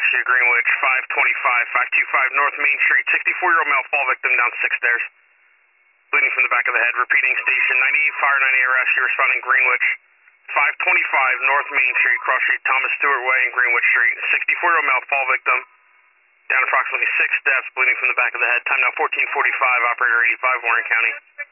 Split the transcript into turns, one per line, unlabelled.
Rescue, Greenwich, 525 North Main Street, 64-year-old male fall victim down 6 stairs. Bleeding from the back of the head, repeating station 98 Fire 98 Rescue, responding Greenwich, 525 North Main Street, cross street Thomas Stewart Way and Greenwich Street, 64-year-old male fall victim, down approximately 6 steps, bleeding from the back of the head. Time now 14:45, operator 85, Warren County.